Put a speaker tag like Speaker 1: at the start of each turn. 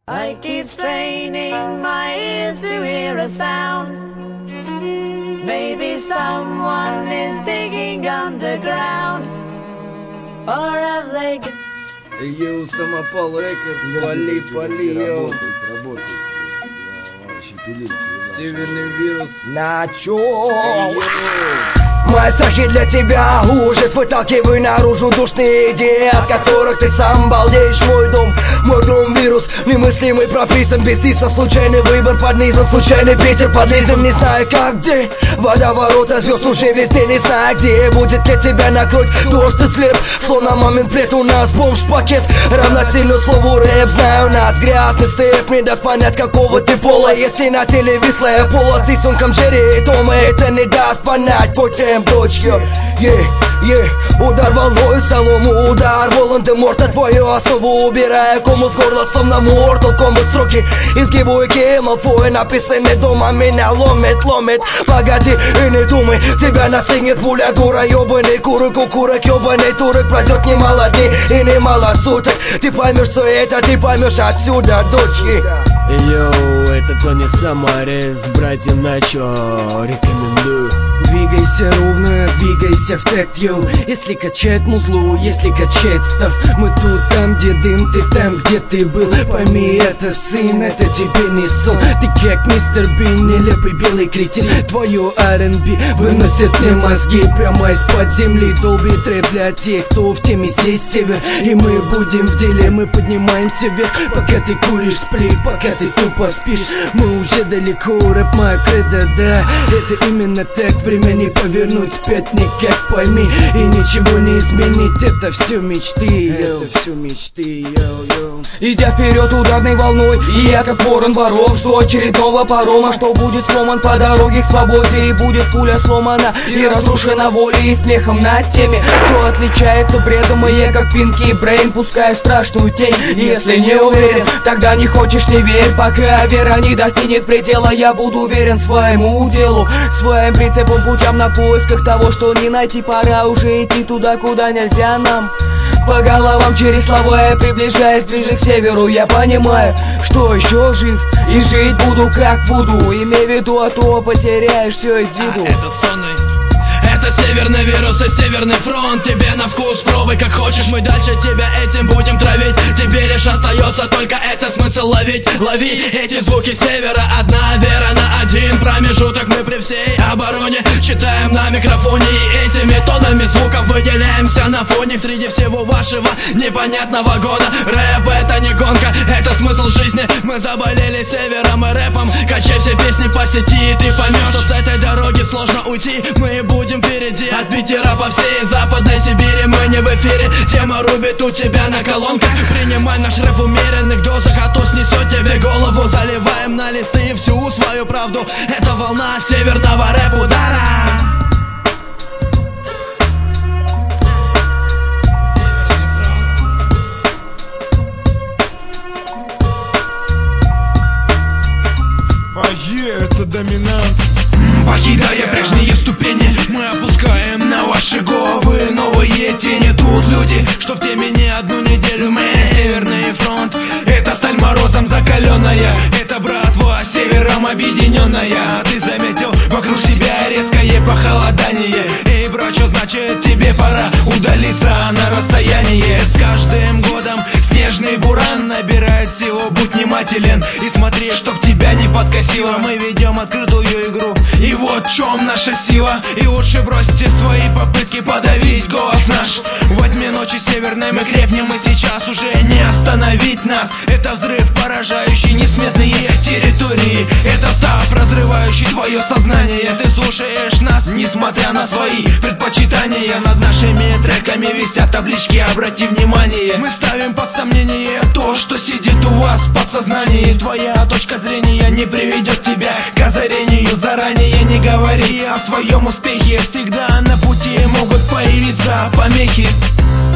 Speaker 1: I keep straining my ears to hear a sound. Maybe someone is digging underground. Or have they...
Speaker 2: Йоу, Самопал Рекордс, пали, йоу. Северный вирус.
Speaker 3: На чё? Мои страхи для тебя ужас, выталкивай наружу душные идеи, от которых ты сам балдеешь. Мой дом, мой гром, вирус немыслимый, прописан без ниса. Случайный выбор под низом, случайный ветер под низом. Не знаю как, где водоворота звезд уже везде. Не знаю где, будет ли тебя накроет дождь и слеп. Словно момент плет, у нас бомж-пакет равносильно слову рэп. Знаю нас, грязный степ не даст понять какого ты пола. Если на теле вислая полость с рисунком Джерри и Тома, это не даст понять твой темп, дочки. Удар волной солому, удар Волан-де-Морта. Твою основу убирая кому с горла, словно Mortal Kombat. Строки изгибу и Малфой написаны дома. Меня ломит. Погоди и не думай, тебя настигнет пуля дура. Ёбаный курок, укурок, ёбаный турок. Пройдет немало дней и немало суток. Ты поймешь все это, ты поймешь отсюда, дочки.
Speaker 2: Йоу, это Тони Самарес, братья Начо, рекомендую.
Speaker 4: Двигайся ровно, двигайся в такт, йоу. Если качать музлу, если качать став. Мы тут там, где дым, ты там, где ты был. Пойми, это сын, это тебе не сон. Ты как мистер Бин, нелепый белый кретин. Твое R&B выносит мне мозги прямо из-под земли. Долбит рэп для тех, кто в теме. Здесь север, и мы будем в деле. Мы поднимаемся вверх, пока ты куришь сплив, пока ты тупо спишь. Мы уже далеко, рэп моя кредо, да. Это именно так, время не повернуть вспять никак, пойми. И ничего не изменить, это все мечты, это все мечты, йоу.
Speaker 5: Идя вперед ударной волной, и я как ворон воров, жду очередного парома, что будет сломан по дороге к свободе. И будет пуля сломана и разрушена волей и смехом над теми, кто отличается бредом. И я как Пинки и Брейн пускаю страшную тень. Если не уверен, тогда не хочешь, не верь. Пока вера не достигнет предела, я буду уверен своему делу, своим прицепом, путям на поисках того, что не найти. Пора уже идти туда, куда нельзя нам. По головам через слова я приближаюсь ближе к северу. Я понимаю, что еще жив и жить буду как в Вуду. Имей в виду, а то потеряешь все из виду.
Speaker 6: Это сонный. Это северный вирус и северный фронт. Тебе на вкус, пробуй как хочешь. Мы дальше тебя этим будем травить. Тебе лишь остается только это смысл ловить. Лови эти звуки севера. Одна вера на один промежуток. Мы при всей обороне читаем на микрофоне. И этими тонами звуков выделяемся на фоне. Среди всего вашего непонятного года. Рэп это не гонка, это смысл жизни. Мы заболели севером и рэпом. Качай все песни по сети, и ты поймешь, что с этой дороги сложно уйти. Мы будем впереди, от Питера по всей Западной Сибири. Мы не в эфире, тема рубит у тебя на колонках. Принимай наш рэп в умеренных дозах, а то снесет тебе голову. Заливаем на листы всю свою правду. Это волна северного рэп-удара.
Speaker 7: Это доминант.
Speaker 6: Покидая прежние ступени, мы опускаем на ваши головы новые тени. Тут люди, что в теме не одну неделю. Мы Северный фронт, это сталь морозом закаленная. Это братва севером объединенная. Ты заметил вокруг себя резкое похолодание. Эй, брат, что значит тебе пора удалиться на расстояние? С каждым годом снежный буран набирает силу. Будь внимателен и смотри, чтоб тебя не подкосило. Мы ведем открытую игру, и вот в чем наша сила. И лучше бросьте свои попытки подавить голос наш. В тьме ночи северной мы крепнем, и сейчас уже не остановить нас. Это взрыв, поражающий несметные территории. Это став, разрывающий твое сознание. Ты слушаешь нас, несмотря на свои предпочитания. Над нашими треками висят таблички, обрати внимание. Мы ставим под сомнение то, что сидит у вас в подсознании. Твоя точка зрения не приведет тебя к озарению. Заранее не говори о своем успехе. Всегда на пути могут появиться помехи.